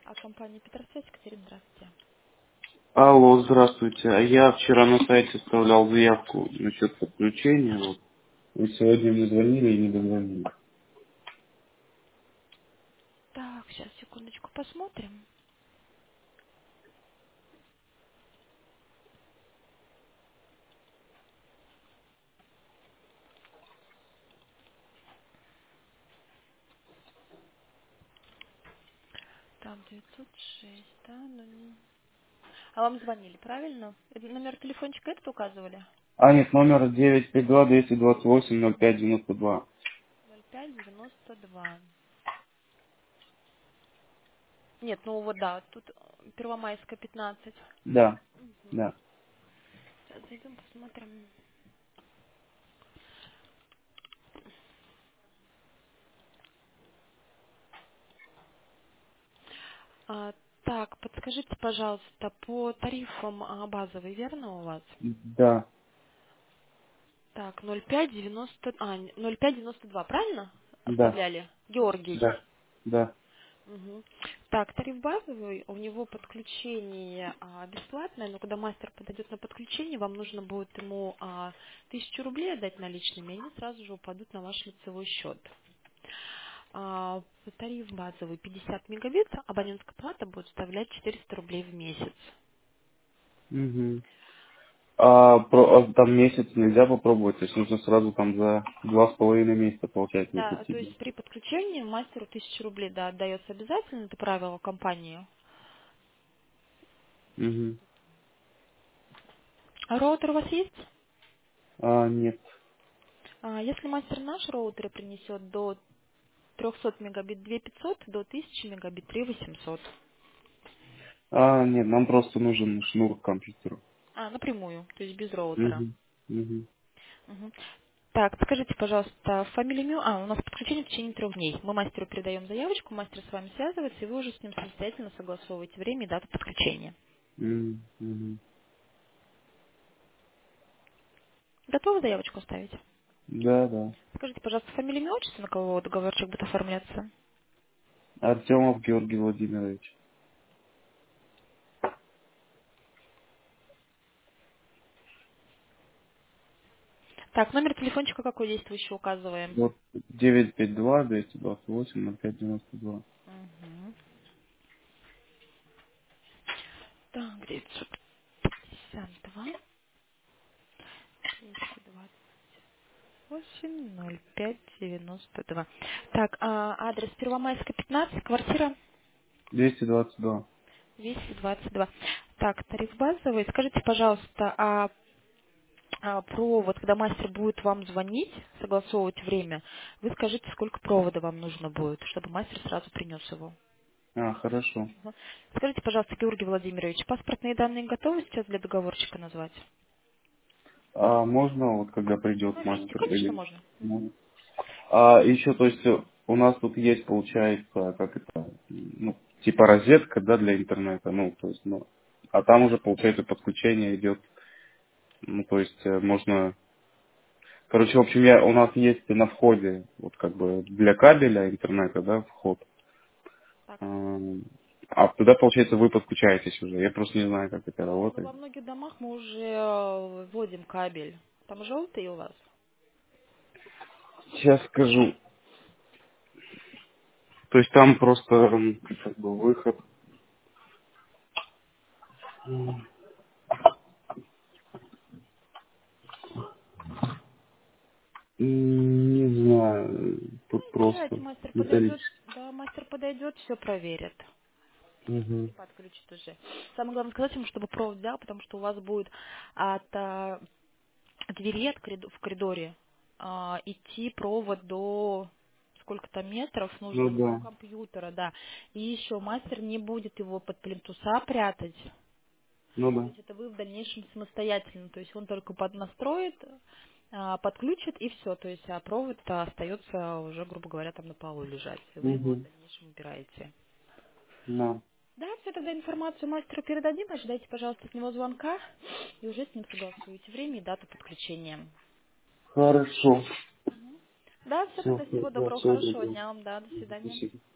Компания Петросвязь, Катерина, здравствуйте. Алло, здравствуйте. А я вчера на сайте оставлял заявку насчет подключения. Вот. Вы сегодня мне звонили и не дозвонили. Так, сейчас, секундочку, посмотрим. Так, 906, да? А вам звонили, правильно? Номер телефончика этот указывали? А, нет, номер 952-228-05-92. 0592. Нет, ну вот да, тут Первомайская, 15. Да, Мгм. да. Сейчас зайдем, посмотрим. Так, подскажите, пожалуйста, по тарифам базовый, верно у вас? Да, Так, 0,590, 0,592, правильно да, оставляли? Георгий. да, да. Мгм. Так, тариф базовый, у него подключение бесплатное, но когда мастер подойдет на подключение, вам нужно будет ему 1000 рублей отдать наличными, и они сразу же упадут на ваш лицевой счет. Тариф базовый 50 мегабит, абонентская плата будет составлять 400 рублей в месяц. Мгм. Там месяц нельзя попробовать, то есть нужно сразу там за 2,5 месяца получать не Да, то платить. есть при подключении мастеру 1000 рублей, да, отдается обязательно, это правило компании. Угу. А роутер у вас есть? Нет. Если мастер наш роутер принесет до 300 мегабит 2500, до 1000 мегабит 3800. Нет, нам просто нужен шнур к компьютеру. Напрямую, то есть без роутера. Угу. Угу. Мгм. Так, скажите, пожалуйста, фамилию, имя, у нас подключение в течение 3 дней. Мы мастеру передаем заявочку, мастер с вами связывается, и вы уже с ним самостоятельно согласовываете время и дату подключения. Угу. Готовы заявочку оставить? Да, да. Скажите, пожалуйста, фамилию, имя, отчество, на кого договорчик будет оформляться? Артемов Георгий Владимирович. Так, номер телефончика какой действующий указываем? Вот 952-228-05-92. Угу. Так, 952 228-05-92. Так, адрес Первомайская, 15, квартира 222. 222. Так, тариф базовый. Скажите, пожалуйста, провод, когда мастер будет вам звонить, согласовывать время, вы скажите, сколько провода вам нужно будет, чтобы мастер сразу принес его. Хорошо. Мгм. Скажите, пожалуйста, Георгий Владимирович, паспортные данные готовы сейчас для договорчика назвать? Можно вот когда придет Говорите, мастер конечно, или... можно. Мгм. Можно? Еще, то есть у нас тут есть, получается, как это, ну, типа розетка, да, для интернета, ну, то есть, ну, а там уже, получается, подключение идет, ну, то есть можно... Короче, в общем, у нас есть на входе, вот как бы для кабеля интернета, да, вход. Так. Туда, получается, вы подключаетесь уже. Я просто не знаю, как это Ну, работает. во многих домах мы уже вводим кабель. Там желтый у вас? Сейчас скажу. То есть там просто как бы выход. Не знаю. Ну, Тут не приезжайте, просто мастер подойдет. металлический. Да, мастер подойдет, все проверит. И Угу. подключит уже. Самое главное сказать ему, чтобы провод взял, потому что у вас будет от двери в коридоре идти провод до сколько-то метров Ну нужно до да. компьютера, да. И еще мастер не будет его под плинтуса прятать. Ну То да. есть это вы в дальнейшем самостоятельно. То есть он только настроит, подключит и все. То есть провод остается уже, грубо говоря, там на полу лежать. И вы его в Угу. дальнейшем убираете. Да. Да, все, тогда информацию мастеру передадим. Ожидайте, пожалуйста, от него звонка. И уже с ним согласуете время и дату подключения. Хорошо. Мгм. Да, все, Все, тогда всего да, доброго, всего хорошего доброго. дня вам, да, до свидания. Спасибо.